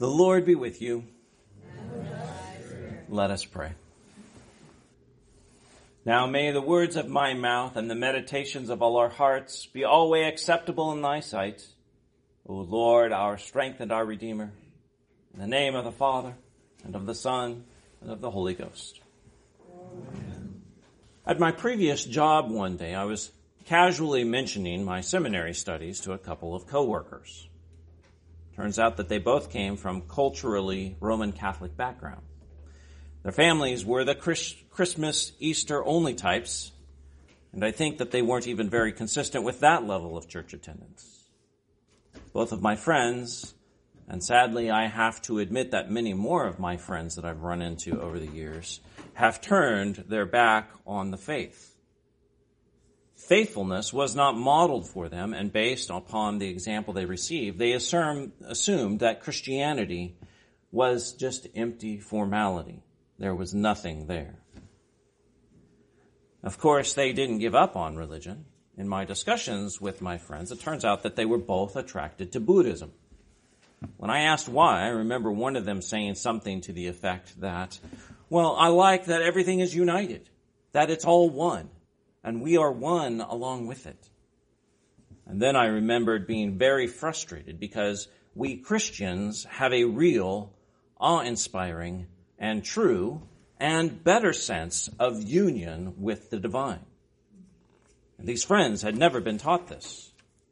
The Lord be with you. Let us pray. Now may the words of my mouth and the meditations of all our hearts be always acceptable in thy sight, O Lord, our strength and our Redeemer. In the name of the Father, and of the Son, and of the Holy Ghost. Amen. At my previous job one day, I was casually mentioning my seminary studies to a couple of coworkers. Turns out that they both came from culturally Roman Catholic backgrounds. Their families were the Christmas, Easter-only types, and I think that they weren't even very consistent with that level of church attendance. Both of my friends, and sadly I have to admit that many more of my friends that I've run into over the years, have turned their back on the faith. Faithfulness was not modeled for them, and based upon the example they received, they assumed that Christianity was just empty formality. There was nothing there. Of course, they didn't give up on religion. In my discussions with my friends, it turns out that they were both attracted to Buddhism. When I asked why, I remember one of them saying something to the effect that, well, I like that everything is united, that it's all one, and we are one along with it. And then I remembered being very frustrated because we Christians have a real, awe-inspiring, and true, and better sense of union with the divine. And these friends had never been taught this.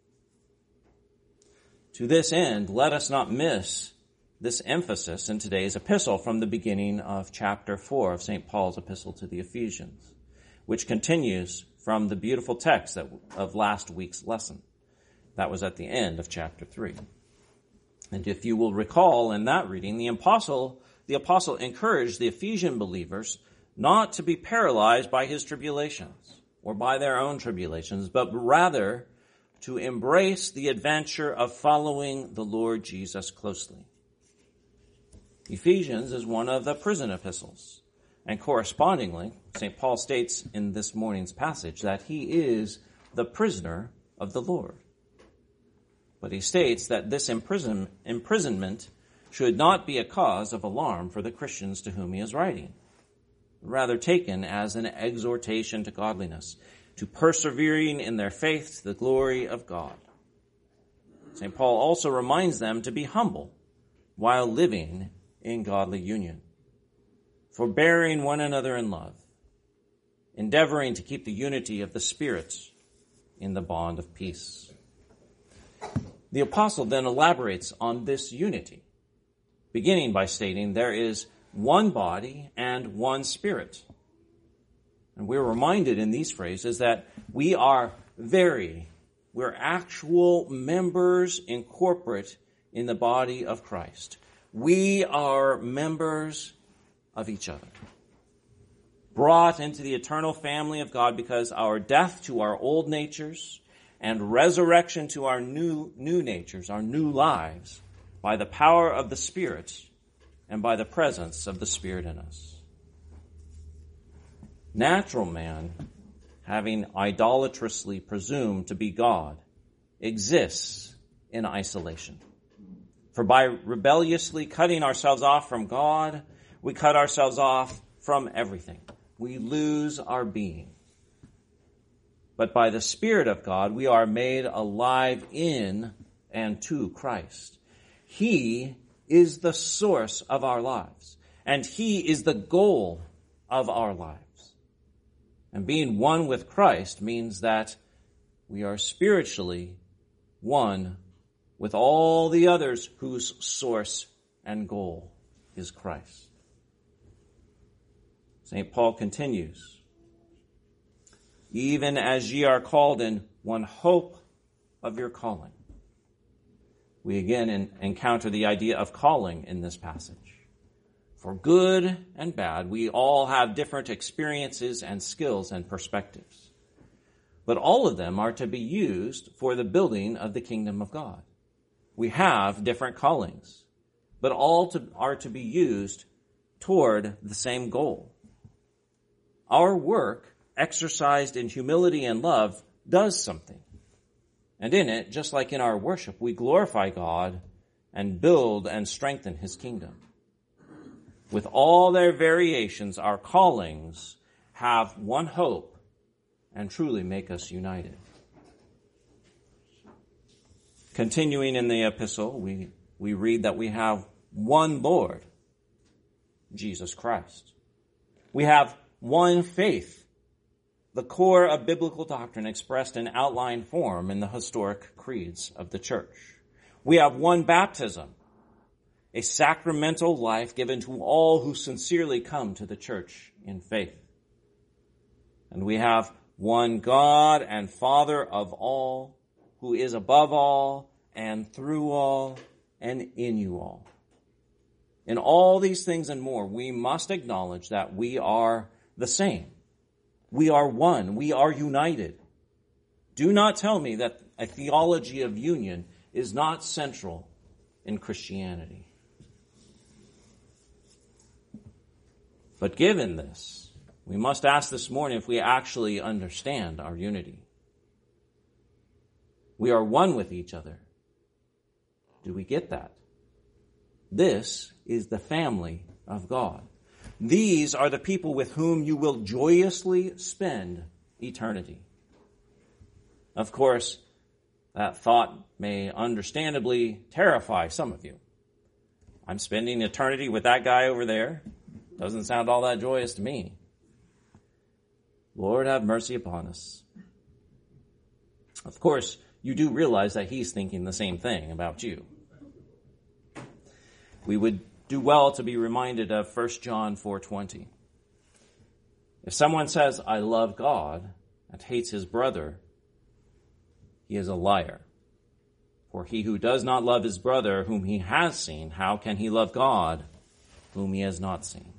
To this end, let us not miss this emphasis in today's epistle from the beginning of chapter 4 of St. Paul's epistle to the Ephesians, which continues from the beautiful text of last week's lesson. That was at the end of chapter 3. And if you will recall in that reading, the apostle encouraged the Ephesian believers not to be paralyzed by his tribulations or by their own tribulations, but rather to embrace the adventure of following the Lord Jesus closely. Ephesians is one of the prison epistles. And correspondingly, St. Paul states in this morning's passage that he is the prisoner of the Lord. But he states that this imprisonment should not be a cause of alarm for the Christians to whom he is writing, rather taken as an exhortation to godliness, to persevering in their faith to the glory of God. St. Paul also reminds them to be humble while living in godly union, forbearing one another in love, endeavoring to keep the unity of the Spirit in the bond of peace. The apostle then elaborates on this unity, beginning by stating there is one body and one Spirit. And we're reminded in these phrases that we're actual members incorporate in the body of Christ. We are members of each other, brought into the eternal family of God because our death to our old natures and resurrection to our new natures, our new lives, by the power of the Spirit and by the presence of the Spirit in us. Natural man, having idolatrously presumed to be God, exists in isolation. For by rebelliously cutting ourselves off from God, we cut ourselves off from everything. We lose our being. But by the Spirit of God, we are made alive in and to Christ. He is the source of our lives, and he is the goal of our lives. And being one with Christ means that we are spiritually one with all the others whose source and goal is Christ. St. Paul continues, even as ye are called in one hope of your calling. We again encounter the idea of calling in this passage. For good and bad, we all have different experiences and skills and perspectives. But all of them are to be used for the building of the kingdom of God. We have different callings, but all are to be used toward the same goal. Our work, exercised in humility and love, does something. And in it, just like in our worship, we glorify God and build and strengthen his kingdom. With all their variations, our callings have one hope and truly make us united. Continuing in the epistle, we read that we have one Lord, Jesus Christ. We have one faith, the core of biblical doctrine expressed in outline form in the historic creeds of the church. We have one baptism, a sacramental life given to all who sincerely come to the church in faith. And we have one God and Father of all, who is above all and through all and in you all. In all these things and more, we must acknowledge that we are the same. We are one. We are united. Do not tell me that a theology of union is not central in Christianity. But given this, we must ask this morning if we actually understand our unity. We are one with each other. Do we get that? This is the family of God. These are the people with whom you will joyously spend eternity. Of course, that thought may understandably terrify some of you. I'm spending eternity with that guy over there. Doesn't sound all that joyous to me. Lord, have mercy upon us. Of course, you do realize that he's thinking the same thing about you. We would do well to be reminded of 1 John 4:20. If someone says, I love God, and hates his brother, he is a liar. For he who does not love his brother whom he has seen, how can he love God whom he has not seen?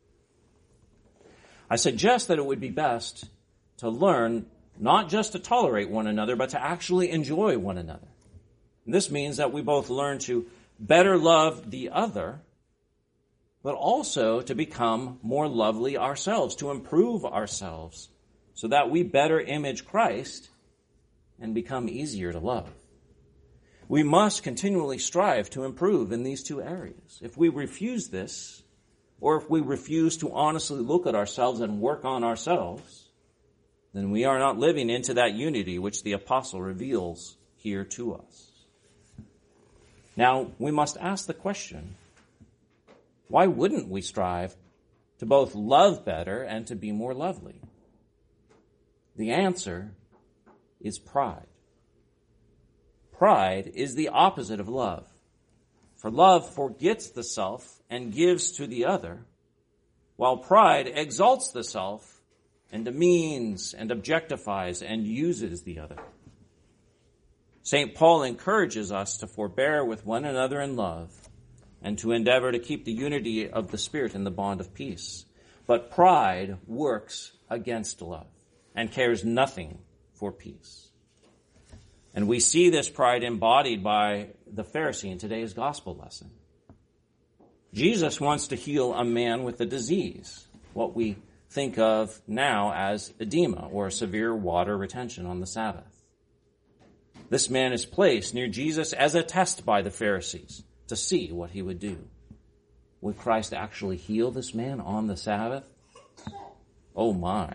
I suggest that it would be best to learn not just to tolerate one another, but to actually enjoy one another. And this means that we both learn to better love the other, but also to become more lovely ourselves, to improve ourselves, so that we better image Christ and become easier to love. We must continually strive to improve in these two areas. If we refuse this, or if we refuse to honestly look at ourselves and work on ourselves, then we are not living into that unity which the apostle reveals here to us. Now, we must ask the question, why wouldn't we strive to both love better and to be more lovely? The answer is pride. Pride is the opposite of love. For love forgets the self and gives to the other, while pride exalts the self and demeans and objectifies and uses the other. St. Paul encourages us to forbear with one another in love and to endeavor to keep the unity of the Spirit in the bond of peace. But pride works against love and cares nothing for peace. And we see this pride embodied by the Pharisee in today's gospel lesson. Jesus wants to heal a man with a disease, what we think of now as edema or severe water retention on the Sabbath. This man is placed near Jesus as a test by the Pharisees to see what he would do. Would Christ actually heal this man on the Sabbath? Oh my.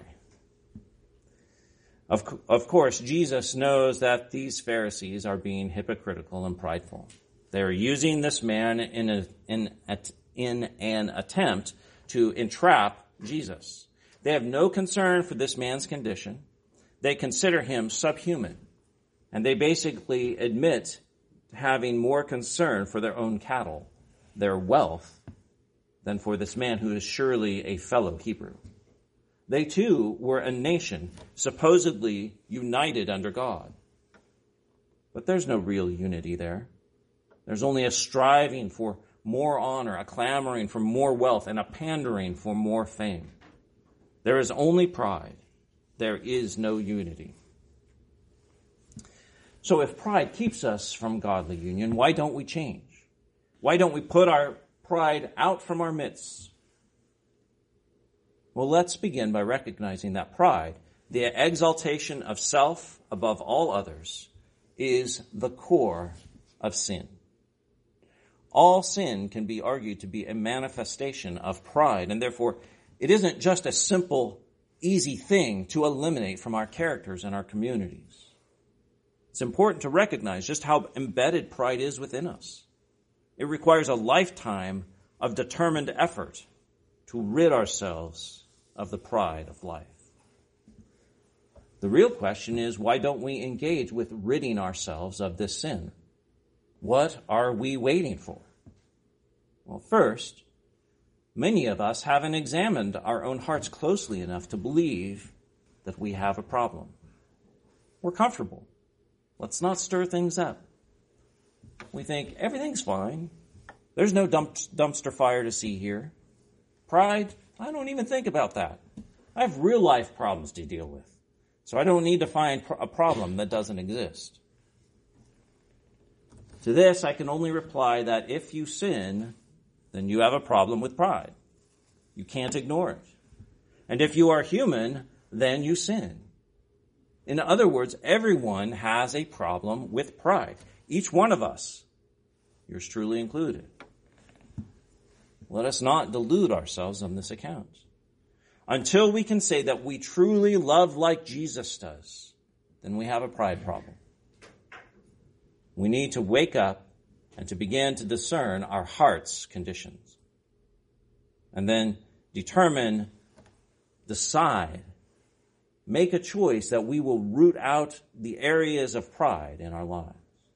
Of course, Jesus knows that these Pharisees are being hypocritical and prideful. They are using this man in an attempt to entrap Jesus. They have no concern for this man's condition. They consider him subhuman. And they basically admit to having more concern for their own cattle, their wealth, than for this man who is surely a fellow Hebrew. They too were a nation supposedly united under God. But there's no real unity there. There's only a striving for more honor, a clamoring for more wealth, and a pandering for more fame. There is only pride. There is no unity. So if pride keeps us from godly union, why don't we change? Why don't we put our pride out from our midst? Well, let's begin by recognizing that pride, the exaltation of self above all others, is the core of sin. All sin can be argued to be a manifestation of pride, and therefore it isn't just a simple, easy thing to eliminate from our characters and our communities. It's important to recognize just how embedded pride is within us. It requires a lifetime of determined effort to rid ourselves of the pride of life. The real question is, why don't we engage with ridding ourselves of this sin? What are we waiting for? Well, first, many of us haven't examined our own hearts closely enough to believe that we have a problem. We're comfortable. Let's not stir things up. We think everything's fine. There's no dumpster fire to see here. Pride, I don't even think about that. I have real life problems to deal with. So I don't need to find a problem that doesn't exist. To this, I can only reply that if you sin, then you have a problem with pride. You can't ignore it. And if you are human, then you sin. In other words, everyone has a problem with pride. Each one of us, yours truly included. Let us not delude ourselves on this account. Until we can say that we truly love like Jesus does, then we have a pride problem. We need to wake up and to begin to discern our heart's conditions. And then determine, decide, make a choice that we will root out the areas of pride in our lives.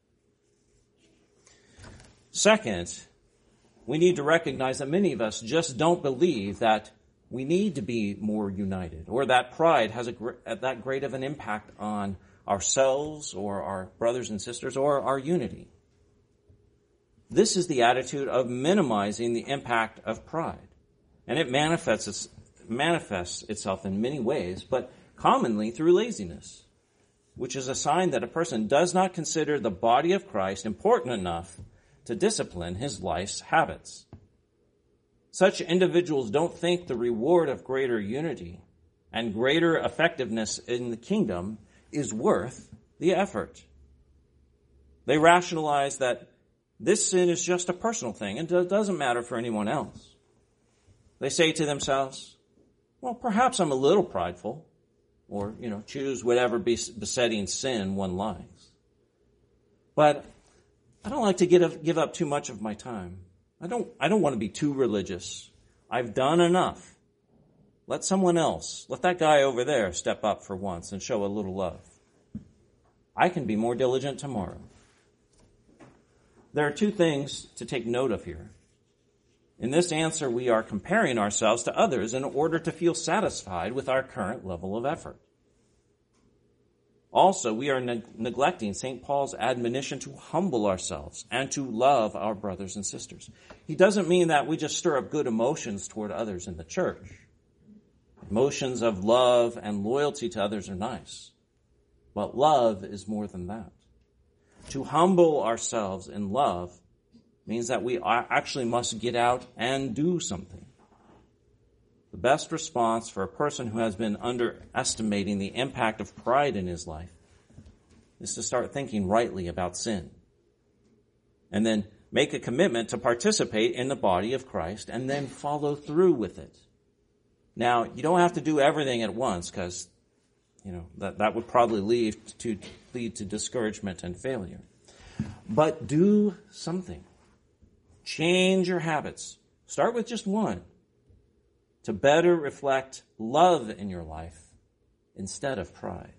Second, we need to recognize that many of us just don't believe that we need to be more united, or that pride has that great of an impact on ourselves or our brothers and sisters or our unity. This is the attitude of minimizing the impact of pride. And it manifests itself in many ways, but commonly through laziness, which is a sign that a person does not consider the body of Christ important enough to discipline his life's habits. Such individuals don't think the reward of greater unity and greater effectiveness in the kingdom is worth the effort. They rationalize that this sin is just a personal thing and it doesn't matter for anyone else. They say to themselves, well, perhaps I'm a little prideful, or, choose whatever besetting sin one likes. But I don't like to give up too much of my time. I don't want to be too religious. I've done enough. Let that guy over there step up for once and show a little love. I can be more diligent tomorrow. There are two things to take note of here. In this answer, we are comparing ourselves to others in order to feel satisfied with our current level of effort. Also, we are neglecting St. Paul's admonition to humble ourselves and to love our brothers and sisters. He doesn't mean that we just stir up good emotions toward others in the church. Emotions of love and loyalty to others are nice, but love is more than that. To humble ourselves in love means that we actually must get out and do something. The best response for a person who has been underestimating the impact of pride in his life is to start thinking rightly about sin. And then make a commitment to participate in the body of Christ and then follow through with it. Now, you don't have to do everything at once because, that would probably lead to discouragement and failure. But do something. Change your habits. Start with just one, to better reflect love in your life instead of pride.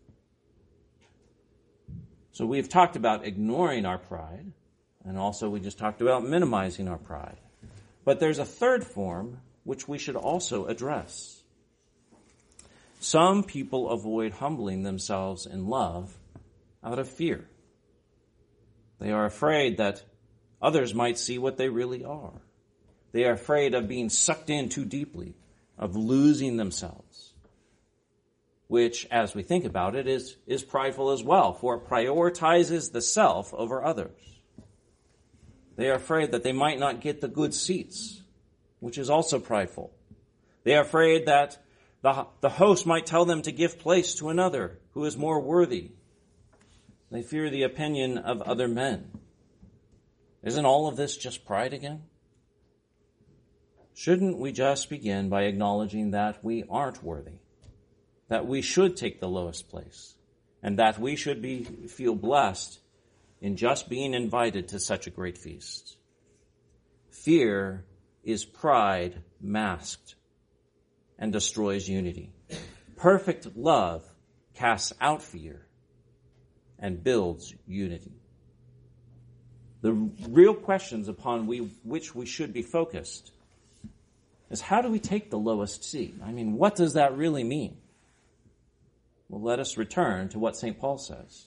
So we've talked about ignoring our pride, and also we just talked about minimizing our pride. But there's a third form which we should also address. Some people avoid humbling themselves in love out of fear. They are afraid that others might see what they really are. They are afraid of being sucked in too deeply, of losing themselves, which, as we think about it, is prideful as well, for it prioritizes the self over others. They are afraid that they might not get the good seats, which is also prideful. They are afraid that the host might tell them to give place to another who is more worthy. They fear the opinion of other men. Isn't all of this just pride again? Shouldn't we just begin by acknowledging that we aren't worthy, that we should take the lowest place, and that we should feel blessed in just being invited to such a great feast? Fear is pride masked and destroys unity. Perfect love casts out fear and builds unity. The real questions upon which we should be focused is, how do we take the lowest seat? I mean, what does that really mean? Well, let us return to what St. Paul says.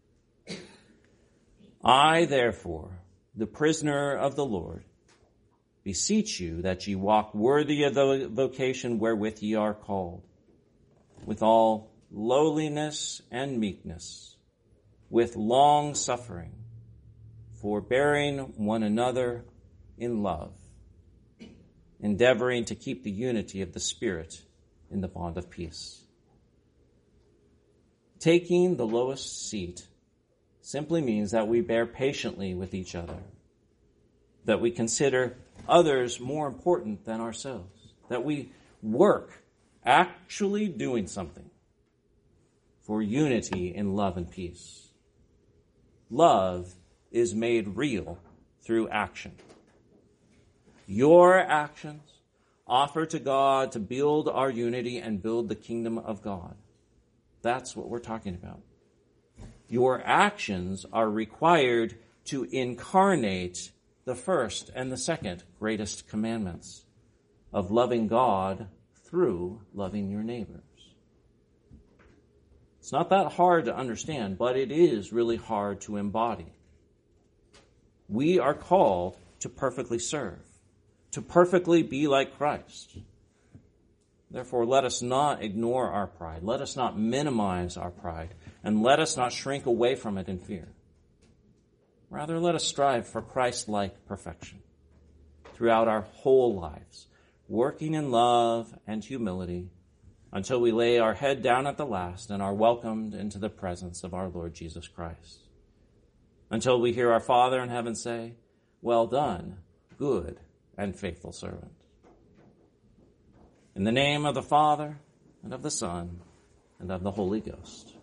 I, therefore, the prisoner of the Lord, beseech you that ye walk worthy of the vocation wherewith ye are called, with all lowliness and meekness, with long suffering, forbearing one another in love, endeavoring to keep the unity of the Spirit in the bond of peace. Taking the lowest seat simply means that we bear patiently with each other, that we consider others more important than ourselves, that we work actually doing something for unity in love and peace. Love is made real through action. Your actions offer to God to build our unity and build the kingdom of God. That's what we're talking about. Your actions are required to incarnate the first and the second greatest commandments of loving God through loving your neighbors. It's not that hard to understand, but it is really hard to embody. We are called to perfectly serve, to perfectly be like Christ. Therefore, let us not ignore our pride. Let us not minimize our pride. And let us not shrink away from it in fear. Rather, let us strive for Christ-like perfection throughout our whole lives, working in love and humility until we lay our head down at the last and are welcomed into the presence of our Lord Jesus Christ. Until we hear our Father in heaven say, "Well done, good and faithful servant." In the name of the Father, and of the Son, and of the Holy Ghost.